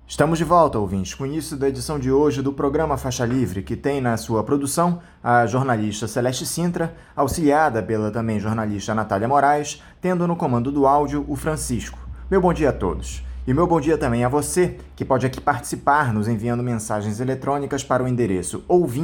Estamos de volta, ouvintes, com o início da edição de hoje do programa Faixa Livre, que tem na sua produção a jornalista Celeste Sintra, auxiliada pela também jornalista Natália Moraes, tendo no comando do áudio o Francisco. Meu bom dia a todos. E meu bom dia também a você, que pode aqui participar nos enviando mensagens eletrônicas para o endereço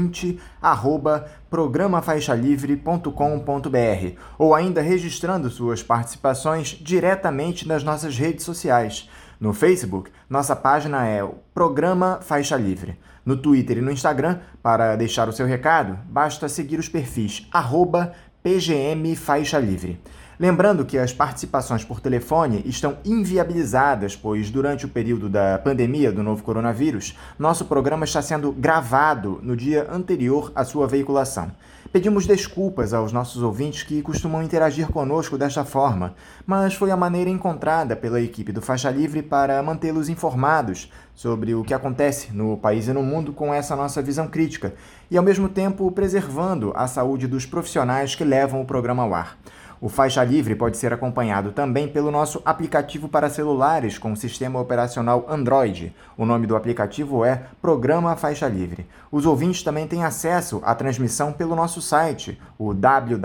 ouvinte@programafaixalivre.com.br ou ainda registrando suas participações diretamente nas nossas redes sociais. No Facebook, nossa página é o Programa Faixa Livre. No Twitter e no Instagram, para deixar o seu recado, basta seguir os perfis @PGM Faixa Livre. Lembrando que as participações por telefone estão inviabilizadas, pois durante o período da pandemia do novo coronavírus, nosso programa está sendo gravado no dia anterior à sua veiculação. Pedimos desculpas aos nossos ouvintes que costumam interagir conosco desta forma, mas foi a maneira encontrada pela equipe do Faixa Livre para mantê-los informados sobre o que acontece no país e no mundo com essa nossa visão crítica e, ao mesmo tempo, preservando a saúde dos profissionais que levam o programa ao ar. O Faixa Livre pode ser acompanhado também pelo nosso aplicativo para celulares com sistema operacional Android. O nome do aplicativo é Programa Faixa Livre. Os ouvintes também têm acesso à transmissão pelo nosso site, o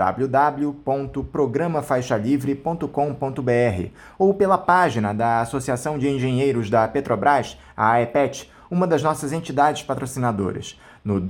www.programafaixalivre.com.br, ou pela página da Associação de Engenheiros da Petrobras, a AEPET, uma das nossas entidades patrocinadoras, no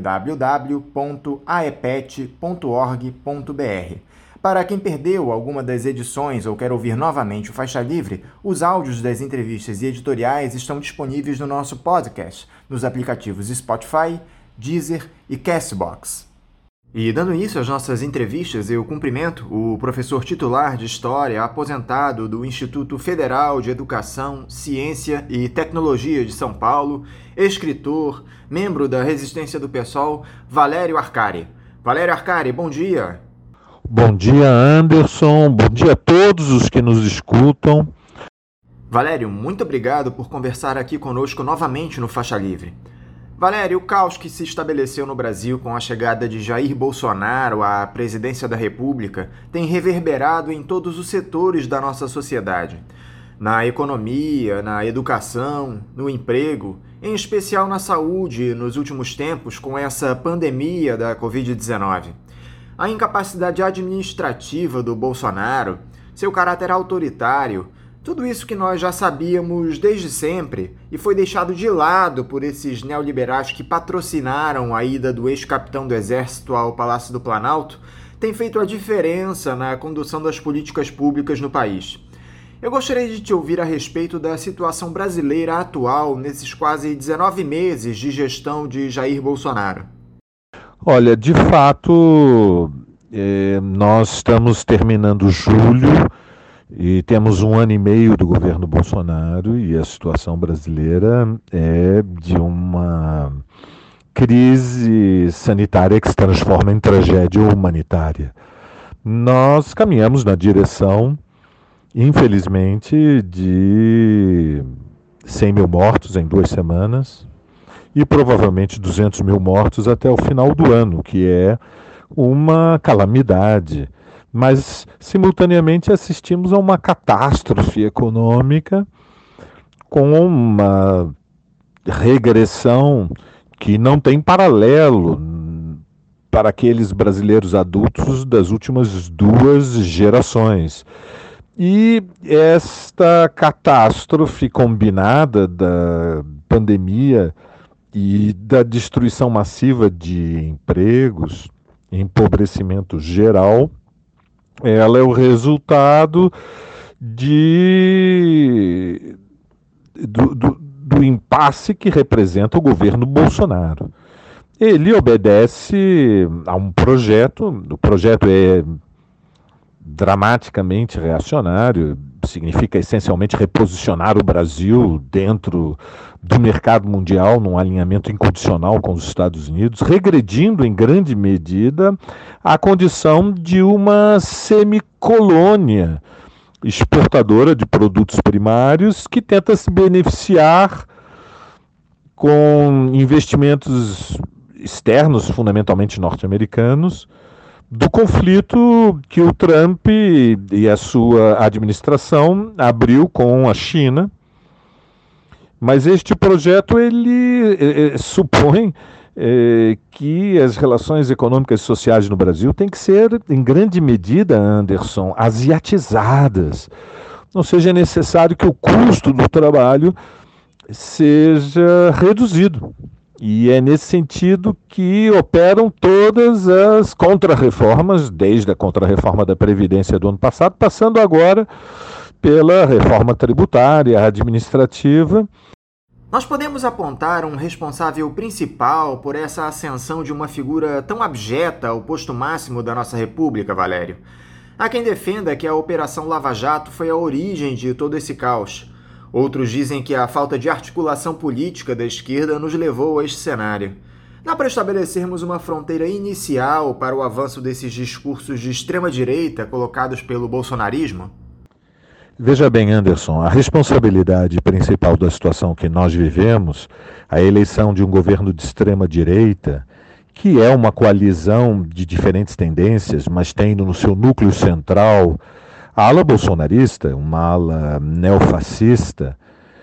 www.aepet.org.br. Para quem perdeu alguma das edições ou quer ouvir novamente o Faixa Livre, os áudios das entrevistas e editoriais estão disponíveis no nosso podcast, nos aplicativos Spotify, Deezer e Castbox. E dando início às nossas entrevistas, eu cumprimento o professor titular de História, aposentado do Instituto Federal de Educação, Ciência e Tecnologia de São Paulo, escritor, membro da Resistência do PSOL, Valério Arcari. Valério Arcari, bom dia! Bom dia, Anderson. Bom dia a todos os que nos escutam. Valério, muito obrigado por conversar aqui conosco novamente no Faixa Livre. Valério, o caos que se estabeleceu no Brasil com a chegada de Jair Bolsonaro à presidência da República tem reverberado em todos os setores da nossa sociedade. Na economia, na educação, no emprego, em especial na saúde nos últimos tempos com essa pandemia da Covid-19. A incapacidade administrativa do Bolsonaro, seu caráter autoritário, tudo isso que nós já sabíamos desde sempre e foi deixado de lado por esses neoliberais que patrocinaram a ida do ex-capitão do Exército ao Palácio do Planalto, tem feito a diferença na condução das políticas públicas no país. Eu gostaria de te ouvir a respeito da situação brasileira atual nesses quase 19 meses de gestão de Jair Bolsonaro. Olha, de fato, nós estamos terminando julho e temos 1 ano e meio do governo Bolsonaro e a situação brasileira é de uma crise sanitária que se transforma em tragédia humanitária. Nós caminhamos na direção, infelizmente, de 100 mil mortos em 2 semanas, e provavelmente 200 mil mortos até o final do ano, que é uma calamidade. Mas, simultaneamente, assistimos a uma catástrofe econômica com uma regressão que não tem paralelo para aqueles brasileiros adultos das últimas 2 gerações. E esta catástrofe combinada da pandemia e da destruição massiva de empregos, empobrecimento geral, ela é o resultado do impasse que representa o governo Bolsonaro. Ele obedece a um projeto, o projeto é dramaticamente reacionário, significa essencialmente reposicionar o Brasil dentro do mercado mundial num alinhamento incondicional com os Estados Unidos, regredindo em grande medida à condição de uma semicolônia exportadora de produtos primários que tenta se beneficiar com investimentos externos, fundamentalmente norte-americanos, do conflito que o Trump e a sua administração abriu com a China, Mas este projeto ele supõe que as relações econômicas e sociais no Brasil têm que ser, em grande medida, Anderson, asiatizadas. Ou seja, é necessário que o custo do trabalho seja reduzido. E é nesse sentido que operam todas as contrarreformas, desde a contrarreforma da Previdência do ano passado, passando agora pela reforma tributária, administrativa. Nós podemos apontar um responsável principal por essa ascensão de uma figura tão abjeta ao posto máximo da nossa República, Valério. Há quem defenda que a Operação Lava Jato foi a origem de todo esse caos. Outros dizem que a falta de articulação política da esquerda nos levou a este cenário. Dá para estabelecermos uma fronteira inicial para o avanço desses discursos de extrema-direita colocados pelo bolsonarismo? Veja bem, Anderson, a responsabilidade principal da situação que nós vivemos, a eleição de um governo de extrema-direita, que é uma coalizão de diferentes tendências, mas tendo no seu núcleo central a ala bolsonarista, uma ala neofascista,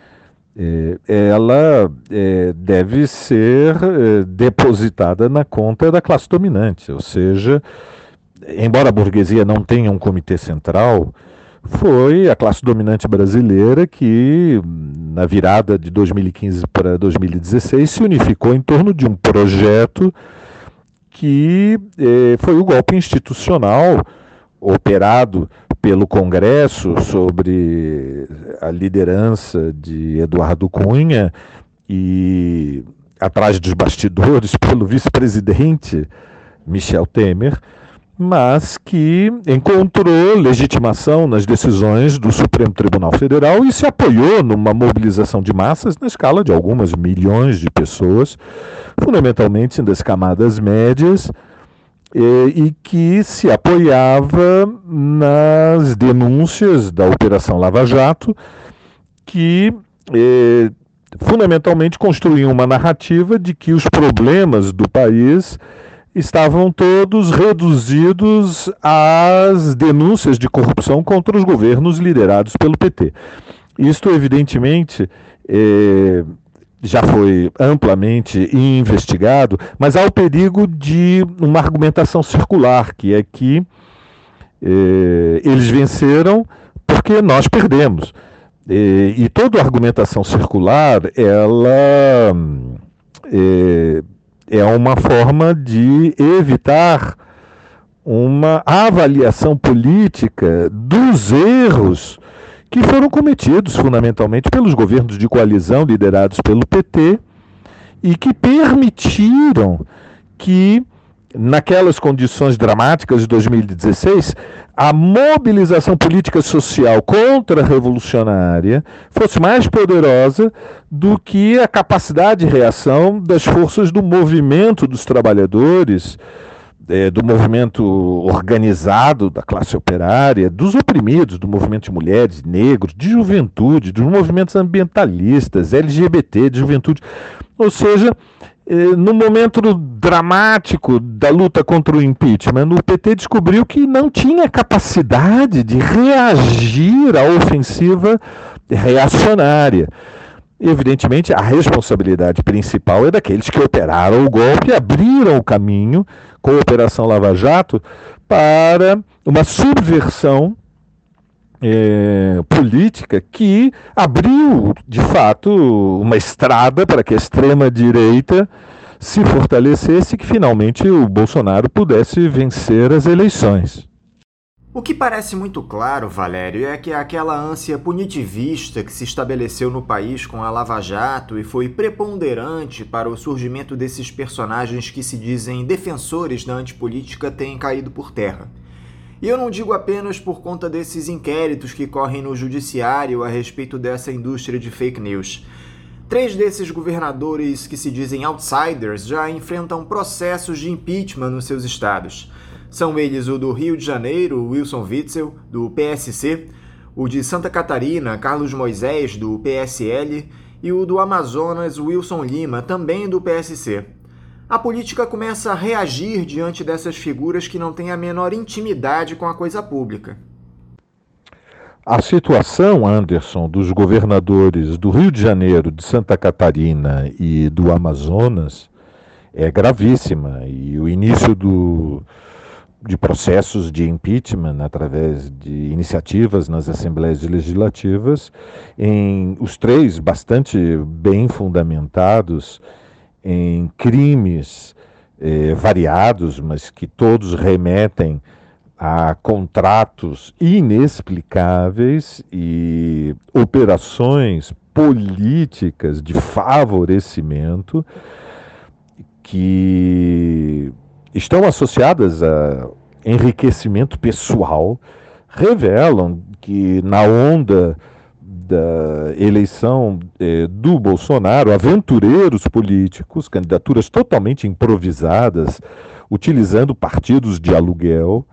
ela deve ser depositada na conta da classe dominante. Ou seja, embora a burguesia não tenha um comitê central, foi a classe dominante brasileira que, na virada de 2015 para 2016, se unificou em torno de um projeto que foi o golpe institucional operado pelo Congresso sobre a liderança de Eduardo Cunha e, atrás dos bastidores, pelo vice-presidente Michel Temer, mas que encontrou legitimação nas decisões do Supremo Tribunal Federal e se apoiou numa mobilização de massas na escala de algumas milhões de pessoas, fundamentalmente das camadas médias, e que se apoiava nas denúncias da Operação Lava Jato, que fundamentalmente construíam uma narrativa de que os problemas do país estavam todos reduzidos às denúncias de corrupção contra os governos liderados pelo PT. Isto, evidentemente, já foi amplamente investigado, mas há o perigo de uma argumentação circular, que é que eles venceram porque nós perdemos. E toda argumentação circular, ela é uma forma de evitar uma avaliação política dos erros que foram cometidos fundamentalmente pelos governos de coalizão liderados pelo PT e que permitiram que, naquelas condições dramáticas de 2016, a mobilização política social contra-revolucionária fosse mais poderosa do que a capacidade de reação das forças do movimento dos trabalhadores, do movimento organizado da classe operária, dos oprimidos, do movimento de mulheres, negros, de juventude, dos movimentos ambientalistas, LGBT, de juventude. Ou seja, no momento dramático da luta contra o impeachment, o PT descobriu que não tinha capacidade de reagir à ofensiva reacionária. Evidentemente, a responsabilidade principal é daqueles que operaram o golpe e abriram o caminho com a Operação Lava Jato para uma subversão política que abriu, de fato, uma estrada para que a extrema-direita se fortalecesse e que finalmente o Bolsonaro pudesse vencer as eleições. O que parece muito claro, Valério, é que aquela ânsia punitivista que se estabeleceu no país com a Lava Jato e foi preponderante para o surgimento desses personagens que se dizem defensores da antipolítica tem caído por terra. E eu não digo apenas por conta desses inquéritos que correm no judiciário a respeito dessa indústria de fake news. 3 desses governadores que se dizem outsiders já enfrentam processos de impeachment nos seus estados. São eles o do Rio de Janeiro, Wilson Witzel, do PSC, o de Santa Catarina, Carlos Moisés, do PSL, e o do Amazonas, Wilson Lima, também do PSC. A política começa a reagir diante dessas figuras que não têm a menor intimidade com a coisa pública. A situação, Anderson, dos governadores do Rio de Janeiro, de Santa Catarina e do Amazonas é gravíssima. E o início de processos de impeachment através de iniciativas nas assembleias legislativas, em os três bastante bem fundamentados em crimes variados, mas que todos remetem a contratos inexplicáveis e operações políticas de favorecimento que estão associadas a enriquecimento pessoal, revelam que na onda da eleição do Bolsonaro, aventureiros políticos, candidaturas totalmente improvisadas, utilizando partidos de aluguel,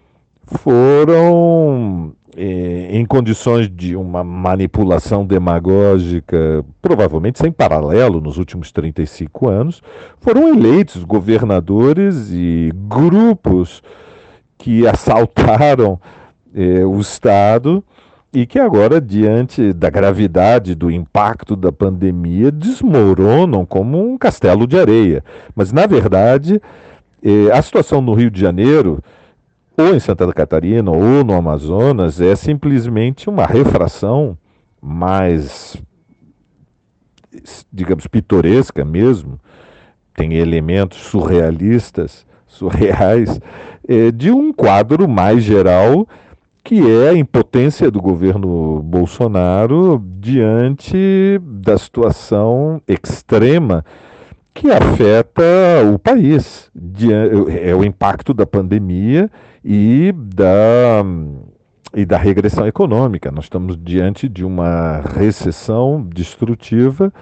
foram em condições de uma manipulação demagógica, provavelmente sem paralelo nos últimos 35 anos, foram eleitos governadores e grupos que assaltaram o Estado e que agora, diante da gravidade do impacto da pandemia, desmoronam como um castelo de areia. Mas, na verdade, a situação no Rio de Janeiro, ou em Santa Catarina, ou no Amazonas, é simplesmente uma refração mais, digamos, pitoresca mesmo, tem elementos surreais, de um quadro mais geral, que é a impotência do governo Bolsonaro diante da situação extrema que afeta o país. É o impacto da pandemia e da regressão econômica. Nós estamos diante de uma recessão destrutiva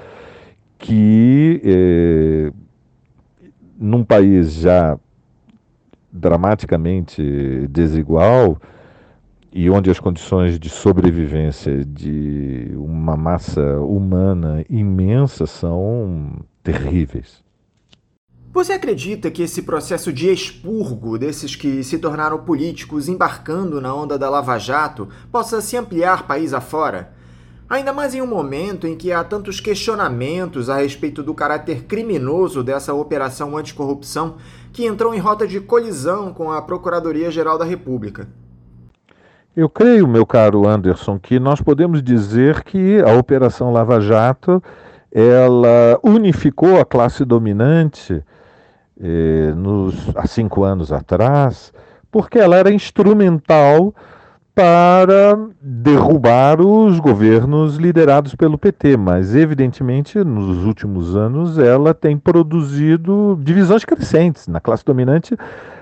que, num país já dramaticamente desigual e onde as condições de sobrevivência de uma massa humana imensa são terríveis. Você acredita que esse processo de expurgo desses que se tornaram políticos embarcando na onda da Lava Jato possa se ampliar país afora? Ainda mais em um momento em que há tantos questionamentos a respeito do caráter criminoso dessa operação anticorrupção que entrou em rota de colisão com a Procuradoria-Geral da República. Eu creio, meu caro Anderson, que nós podemos dizer que a Operação Lava Jato ela unificou a classe dominante há 5 anos atrás, porque ela era instrumental para derrubar os governos liderados pelo PT, mas evidentemente nos últimos anos ela tem produzido divisões crescentes na classe dominante.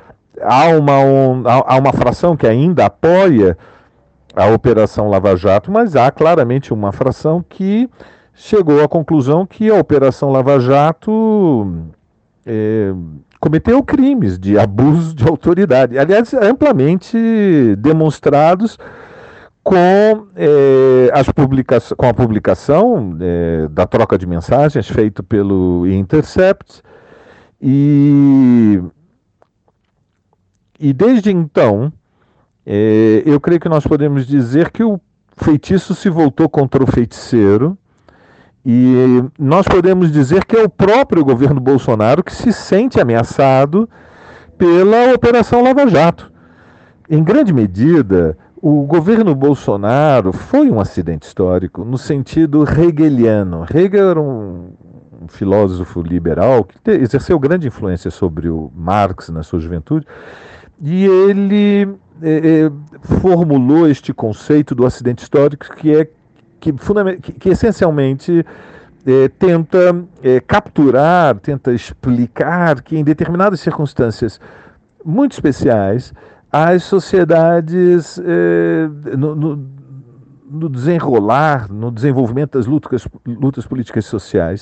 Há uma fração que ainda apoia a Operação Lava Jato, mas há claramente uma fração que chegou à conclusão que a Operação Lava Jato cometeu crimes de abuso de autoridade, aliás, amplamente demonstrados com a publicação da troca de mensagens feita pelo Intercept e desde então, eu creio que nós podemos dizer que o feitiço se voltou contra o feiticeiro e nós podemos dizer que é o próprio governo Bolsonaro que se sente ameaçado pela Operação Lava Jato. Em grande medida, o governo Bolsonaro foi um acidente histórico no sentido hegeliano. Hegel era um filósofo liberal que exerceu grande influência sobre o Marx na sua juventude. E ele formulou este conceito do acidente histórico que essencialmente tenta capturar, tenta explicar que em determinadas circunstâncias muito especiais as sociedades no desenrolar, no desenvolvimento das lutas políticas e sociais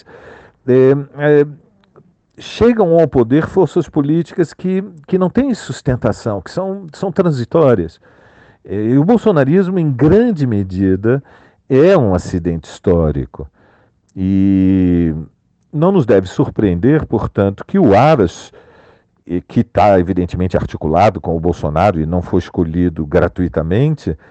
chegam ao poder forças políticas que não têm sustentação, que são transitórias. E o bolsonarismo, em grande medida, é um acidente histórico. E não nos deve surpreender, portanto, que o Aras, que está evidentemente articulado com o Bolsonaro e não foi escolhido gratuitamente,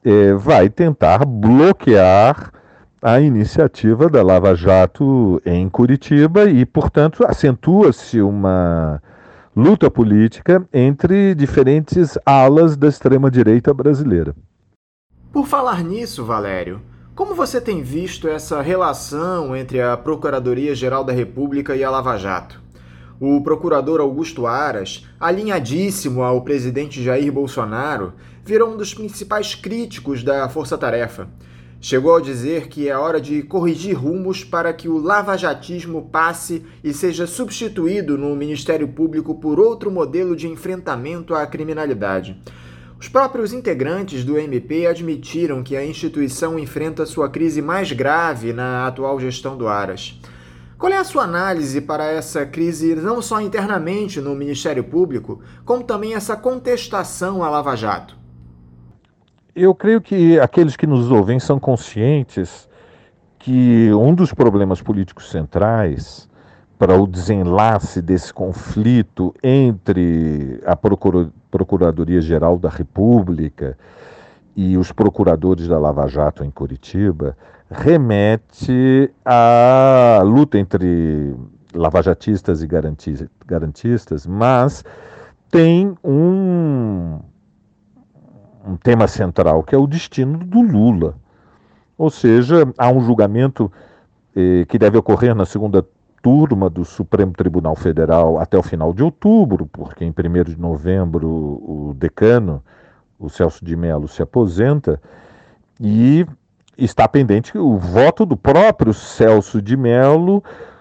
vai tentar bloquear a iniciativa da Lava Jato em Curitiba e, portanto, acentua-se uma luta política entre diferentes alas da extrema-direita brasileira. Por falar nisso, Valério, como você tem visto essa relação entre a Procuradoria-Geral da República e a Lava Jato? O procurador Augusto Aras, alinhadíssimo ao presidente Jair Bolsonaro, virou um dos principais críticos da Força-Tarefa. Chegou a dizer que é hora de corrigir rumos para que o lavajatismo passe e seja substituído no Ministério Público por outro modelo de enfrentamento à criminalidade. Os próprios integrantes do MP admitiram que a instituição enfrenta sua crise mais grave na atual gestão do Aras. Qual é a sua análise para essa crise não só internamente no Ministério Público, como também essa contestação à Lava Jato? Eu creio que aqueles que nos ouvem são conscientes que um dos problemas políticos centrais para o desenlace desse conflito entre a Procuradoria-Geral da República e os procuradores da Lava Jato em Curitiba remete à luta entre lavajatistas e garantistas, mas tem um tema central, que é o destino do Lula. Ou seja, há um julgamento que deve ocorrer na segunda turma do Supremo Tribunal Federal até o final de outubro, porque em 1º de novembro o decano, o Celso de Mello, se aposenta, e está pendente o voto do próprio Celso de Mello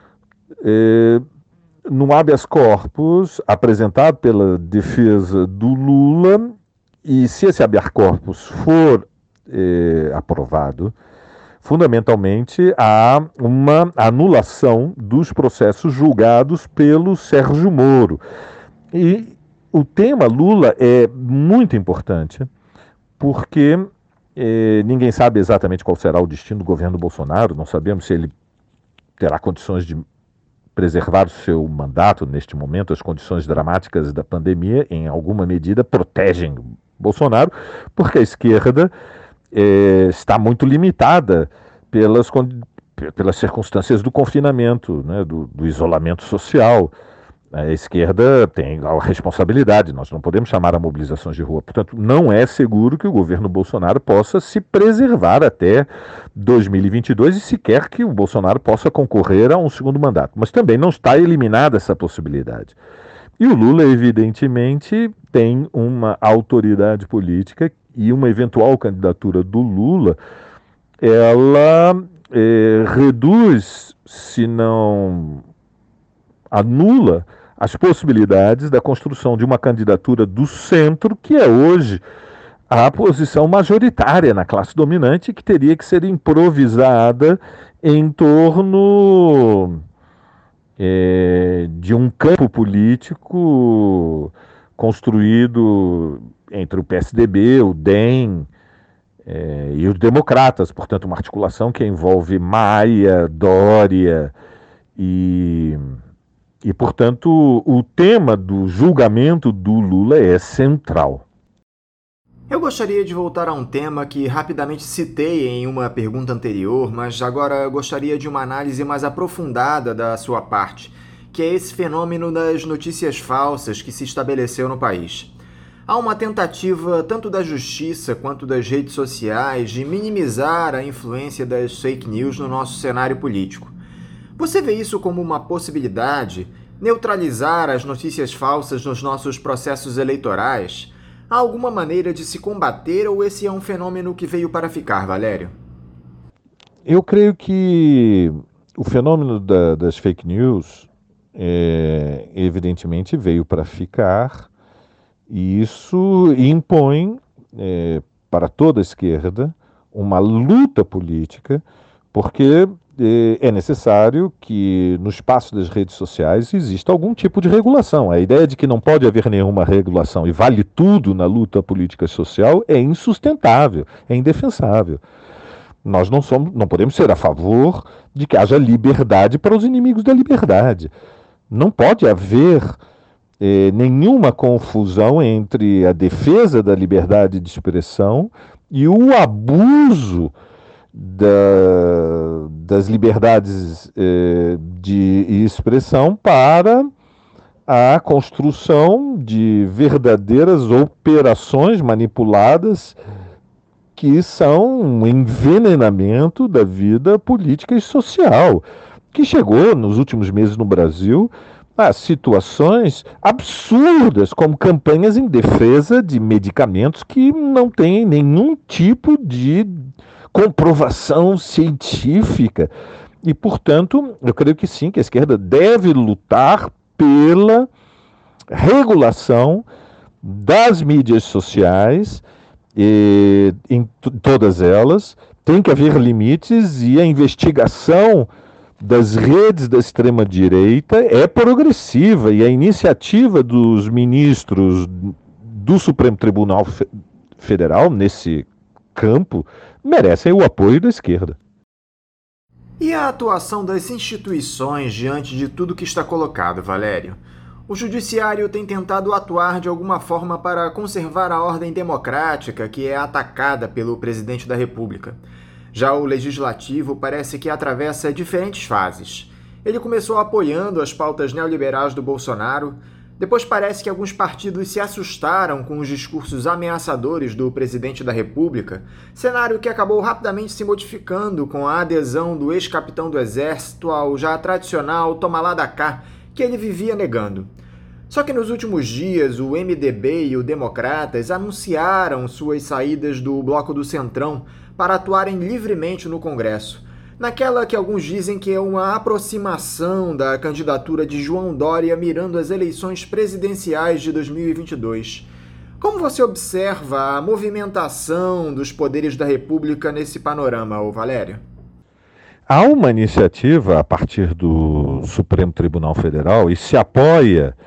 no habeas corpus apresentado pela defesa do Lula. E se esse habeas corpus for aprovado, fundamentalmente há uma anulação dos processos julgados pelo Sérgio Moro. E o tema Lula é muito importante, porque ninguém sabe exatamente qual será o destino do governo Bolsonaro, não sabemos se ele terá condições de preservar o seu mandato neste momento. As condições dramáticas da pandemia, em alguma medida, protegem Bolsonaro, porque a esquerda está muito limitada pelas circunstâncias do confinamento, né, do isolamento social. A esquerda tem a responsabilidade, nós não podemos chamar a mobilizações de rua. Portanto, não é seguro que o governo Bolsonaro possa se preservar até 2022 e sequer que o Bolsonaro possa concorrer a um segundo mandato. Mas também não está eliminada essa possibilidade. E o Lula, evidentemente, tem uma autoridade política e uma eventual candidatura do Lula, ela reduz, se não anula, as possibilidades da construção de uma candidatura do centro, que é hoje a posição majoritária na classe dominante, que teria que ser improvisada em torno de um campo político construído entre o PSDB, o DEM e os democratas, portanto uma articulação que envolve Maia, Dória e portanto o tema do julgamento do Lula é central. Eu gostaria de voltar a um tema que rapidamente citei em uma pergunta anterior, mas agora gostaria de uma análise mais aprofundada da sua parte, que é esse fenômeno das notícias falsas que se estabeleceu no país. Há uma tentativa tanto da justiça quanto das redes sociais de minimizar a influência das fake news no nosso cenário político. Você vê isso como uma possibilidade? Neutralizar as notícias falsas nos nossos processos eleitorais? Há alguma maneira de se combater ou esse é um fenômeno que veio para ficar, Valério? Eu creio que o fenômeno das fake news evidentemente veio para ficar e isso impõe para toda a esquerda uma luta política, porque é necessário que no espaço das redes sociais exista algum tipo de regulação. A ideia de que não pode haver nenhuma regulação e vale tudo na luta política social é insustentável, é indefensável. Nós não podemos ser a favor de que haja liberdade para os inimigos da liberdade. Não pode haver nenhuma confusão entre a defesa da liberdade de expressão e o abuso das liberdades de expressão para a construção de verdadeiras operações manipuladas que são um envenenamento da vida política e social, que chegou nos últimos meses no Brasil a situações absurdas, como campanhas em defesa de medicamentos que não têm nenhum tipo de comprovação científica. E, portanto, eu creio que sim, que a esquerda deve lutar pela regulação das mídias sociais, em todas elas. Tem que haver limites, e a investigação das redes da extrema-direita é progressiva, e a iniciativa dos ministros do Supremo Tribunal Federal nesse campo merecem o apoio da esquerda. E a atuação das instituições diante de tudo que está colocado, Valério? O judiciário tem tentado atuar de alguma forma para conservar a ordem democrática que é atacada pelo presidente da República. Já o legislativo parece que atravessa diferentes fases. Ele começou apoiando as pautas neoliberais do Bolsonaro, depois parece que alguns partidos se assustaram com os discursos ameaçadores do presidente da República, cenário que acabou rapidamente se modificando com a adesão do ex-capitão do Exército ao já tradicional toma lá da cá, que ele vivia negando. Só que nos últimos dias, o MDB e o Democratas anunciaram suas saídas do bloco do Centrão para atuarem livremente no Congresso, naquela que alguns dizem que é uma aproximação da candidatura de João Dória mirando as eleições presidenciais de 2022. Como você observa a movimentação dos poderes da República nesse panorama, Valério? Há uma iniciativa a partir do Supremo Tribunal Federal e se apoia,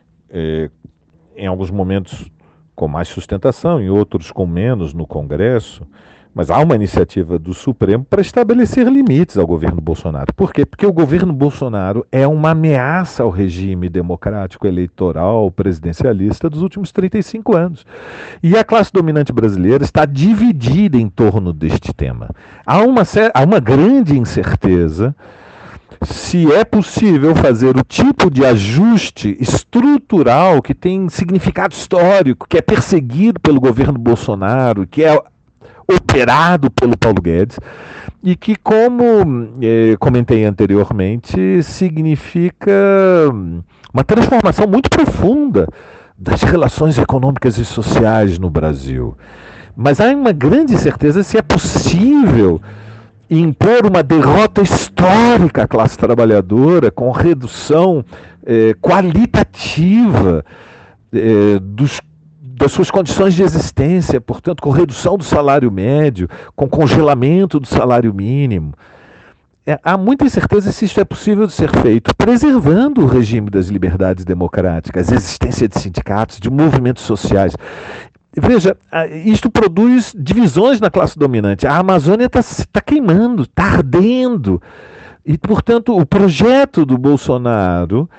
em alguns momentos com mais sustentação, em outros com menos no Congresso, mas há uma iniciativa do Supremo para estabelecer limites ao governo Bolsonaro. Por quê? Porque o governo Bolsonaro é uma ameaça ao regime democrático, eleitoral, presidencialista dos últimos 35 anos. E a classe dominante brasileira está dividida em torno deste tema. Há uma grande incerteza se é possível fazer o tipo de ajuste estrutural que tem significado histórico, que é perseguido pelo governo Bolsonaro, que é operado pelo Paulo Guedes, e que, como comentei anteriormente, significa uma transformação muito profunda das relações econômicas e sociais no Brasil. Mas há uma grande certeza se é possível impor uma derrota histórica à classe trabalhadora com redução qualitativa das suas condições de existência, portanto, com redução do salário médio, com congelamento do salário mínimo. Há muita incerteza se isso é possível de ser feito, preservando o regime das liberdades democráticas, a existência de sindicatos, de movimentos sociais. Veja, isto produz divisões na classe dominante. A Amazônia está queimando, está ardendo. E, portanto, o projeto do Bolsonaro,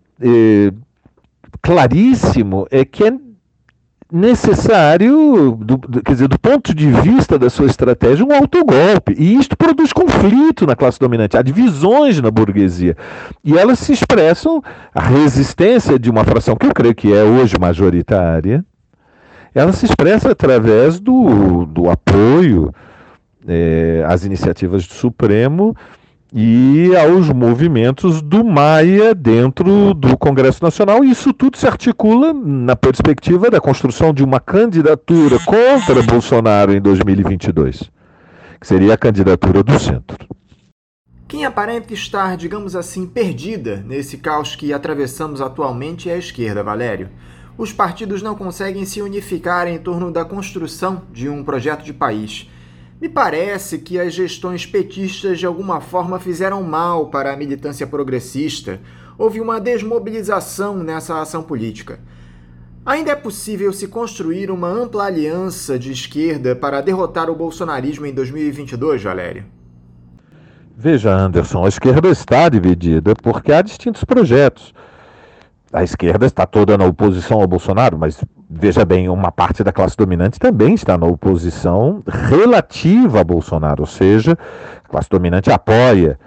claríssimo, é que é necessário, quer dizer, do ponto de vista da sua estratégia, um autogolpe. E isto produz conflito na classe dominante, há divisões na burguesia. E elas se expressam, a resistência de uma fração que eu creio que é hoje majoritária, ela se expressa através do apoio às iniciativas do Supremo e aos movimentos do Maia dentro do Congresso Nacional, e isso tudo se articula na perspectiva da construção de uma candidatura contra Bolsonaro em 2022, que seria a candidatura do centro. Quem aparenta estar, digamos assim, perdida nesse caos que atravessamos atualmente é a esquerda, Valério. Os partidos não conseguem se unificar em torno da construção de um projeto de país. Me parece que as gestões petistas de alguma forma fizeram mal para a militância progressista. Houve uma desmobilização nessa ação política. Ainda é possível se construir uma ampla aliança de esquerda para derrotar o bolsonarismo em 2022, Valério? Veja, Anderson, a esquerda está dividida porque há distintos projetos. A esquerda está toda na oposição ao Bolsonaro, mas veja bem, uma parte da classe dominante também está na oposição relativa a Bolsonaro, ou seja, a classe dominante apoia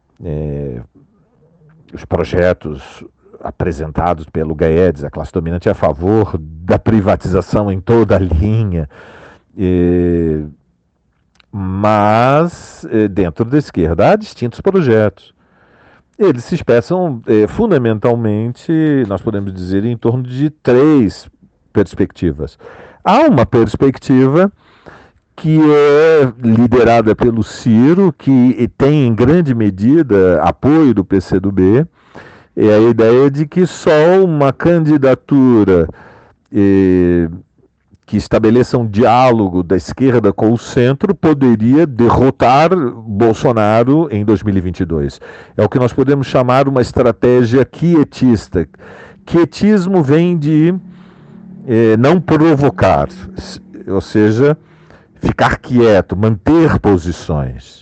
os projetos apresentados pelo Guedes, a classe dominante é a favor da privatização em toda a linha, mas dentro da esquerda há distintos projetos. Eles se expressam fundamentalmente, nós podemos dizer, em torno de 3 perspectivas. Há uma perspectiva que é liderada pelo Ciro, que tem em grande medida apoio do PCdoB, é a ideia de que só uma candidatura que estabeleça um diálogo da esquerda com o centro poderia derrotar Bolsonaro em 2022. É o que nós podemos chamar uma estratégia quietista. Quietismo vem de não provocar, ou seja, ficar quieto, manter posições.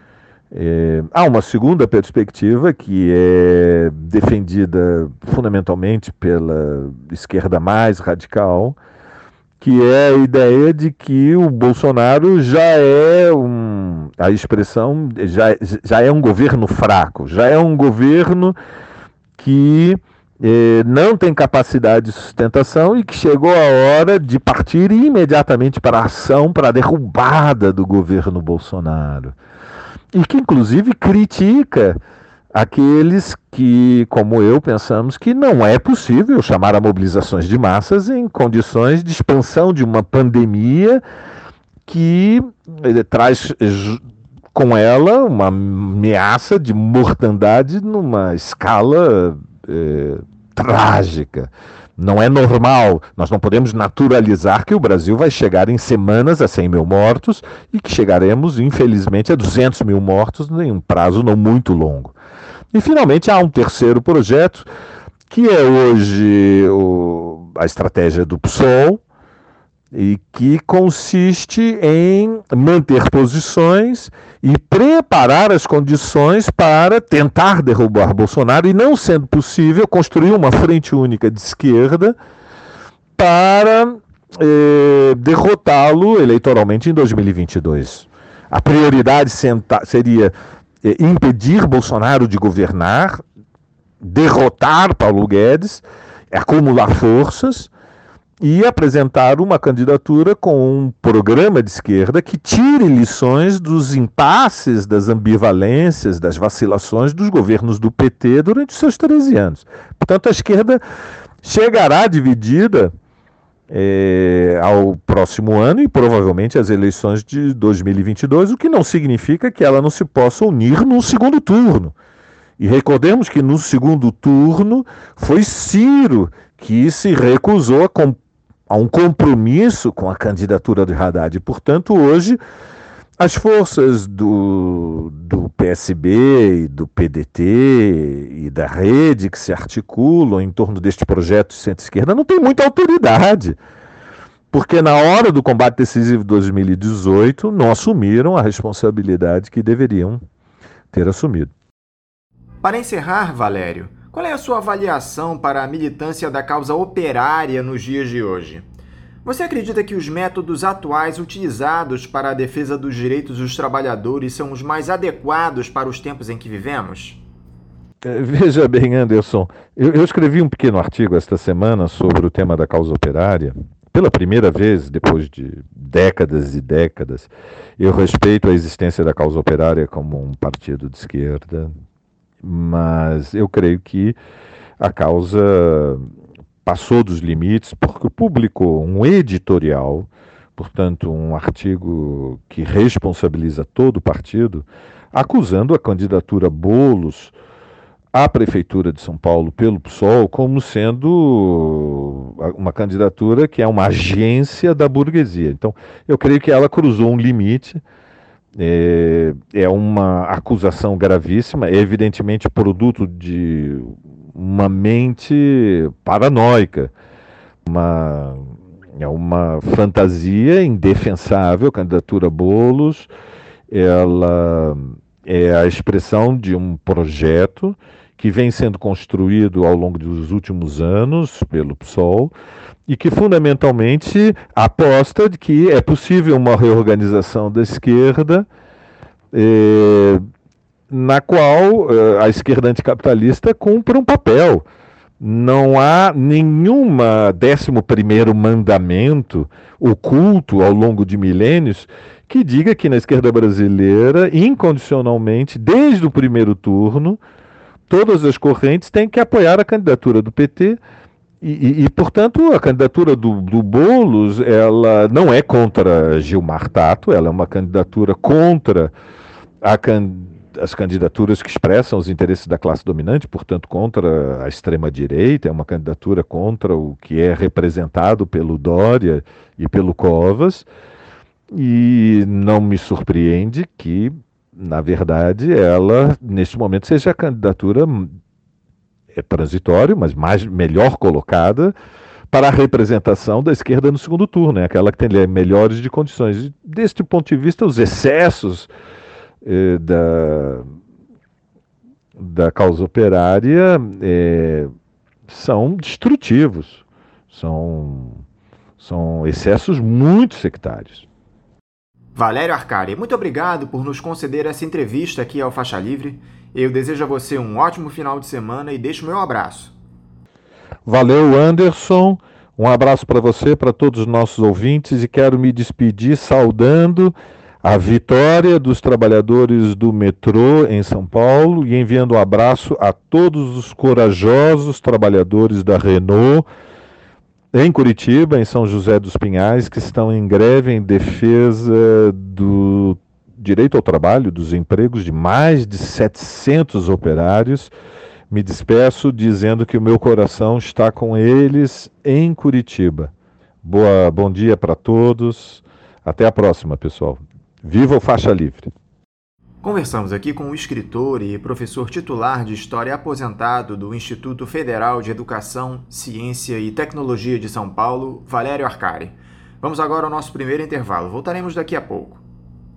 Há uma segunda perspectiva que é defendida fundamentalmente pela esquerda mais radical, que é a ideia de que o Bolsonaro já é a expressão, já é um governo fraco, já é um governo que não tem capacidade de sustentação e que chegou a hora de partir imediatamente para a ação, para a derrubada do governo Bolsonaro. E que, inclusive, critica aqueles que, como eu, pensamos que não é possível chamar a mobilizações de massas em condições de expansão de uma pandemia que traz com ela uma ameaça de mortandade numa escala trágica. Não é normal, nós não podemos naturalizar que o Brasil vai chegar em semanas a 100 mil mortos e que chegaremos, infelizmente, a 200 mil mortos em um prazo não muito longo. E, finalmente, há um terceiro projeto, que é hoje a estratégia do PSOL, e que consiste em manter posições e preparar as condições para tentar derrubar Bolsonaro e, não sendo possível, construir uma frente única de esquerda para derrotá-lo eleitoralmente em 2022. A prioridade seria impedir Bolsonaro de governar, derrotar Paulo Guedes, acumular forças e apresentar uma candidatura com um programa de esquerda que tire lições dos impasses, das ambivalências, das vacilações dos governos do PT durante os seus 13 anos. Portanto, a esquerda chegará dividida ao próximo ano e provavelmente às eleições de 2022, o que não significa que ela não se possa unir num segundo turno. E recordemos que no segundo turno foi Ciro que se recusou a um compromisso com a candidatura de Haddad. Portanto, hoje, as forças do PSB e do PDT e da rede que se articulam em torno deste projeto de centro-esquerda não têm muita autoridade, porque na hora do combate decisivo de 2018 não assumiram a responsabilidade que deveriam ter assumido. Para encerrar, Valério, qual é a sua avaliação para a militância da causa operária nos dias de hoje? Você acredita que os métodos atuais utilizados para a defesa dos direitos dos trabalhadores são os mais adequados para os tempos em que vivemos? Veja bem, Anderson, eu escrevi um pequeno artigo esta semana sobre o tema da causa operária. Pela primeira vez, depois de décadas e décadas, eu respeito a existência da causa operária como um partido de esquerda, mas eu creio que a causa passou dos limites porque publicou um editorial, portanto um artigo que responsabiliza todo o partido, acusando a candidatura Boulos à Prefeitura de São Paulo pelo PSOL como sendo uma candidatura que é uma agência da burguesia. Então, eu creio que ela cruzou um limite. É uma acusação gravíssima, é evidentemente produto de uma mente paranoica, uma fantasia indefensável. A candidatura Boulos, ela é a expressão de um projeto que vem sendo construído ao longo dos últimos anos pelo PSOL e que fundamentalmente aposta de que é possível uma reorganização da esquerda, na qual a esquerda anticapitalista cumpre um papel. Não há nenhuma 11º mandamento oculto ao longo de milênios que diga que na esquerda brasileira, incondicionalmente, desde o primeiro turno, todas as correntes têm que apoiar a candidatura do PT portanto, a candidatura do Boulos, ela não é contra Gilmar Tato, ela é uma candidatura contra as candidaturas que expressam os interesses da classe dominante, portanto, contra a extrema-direita, é uma candidatura contra o que é representado pelo Dória e pelo Covas, e não me surpreende que, na verdade, ela, neste momento, seja a candidatura transitório, mas melhor colocada para a representação da esquerda no segundo turno, é aquela que tem melhores de condições. E, deste ponto de vista, os excessos da causa operária são destrutivos, são excessos muito sectários. Valério Arcari, muito obrigado por nos conceder essa entrevista aqui ao Faixa Livre. Eu desejo a você um ótimo final de semana e deixo meu abraço. Valeu, Anderson. Um abraço para você, para todos os nossos ouvintes, e quero me despedir saudando a vitória dos trabalhadores do metrô em São Paulo e enviando um abraço a todos os corajosos trabalhadores da Renault em Curitiba, em São José dos Pinhais, que estão em greve em defesa do direito ao trabalho, dos empregos de mais de 700 operários. Me despeço dizendo que o meu coração está com eles em Curitiba. Bom dia para todos. Até a próxima, pessoal. Viva o Faixa Livre! Conversamos aqui com o escritor e professor titular de História aposentado do Instituto Federal de Educação, Ciência e Tecnologia de São Paulo, Valério Arcari. Vamos agora ao nosso primeiro intervalo. Voltaremos daqui a pouco.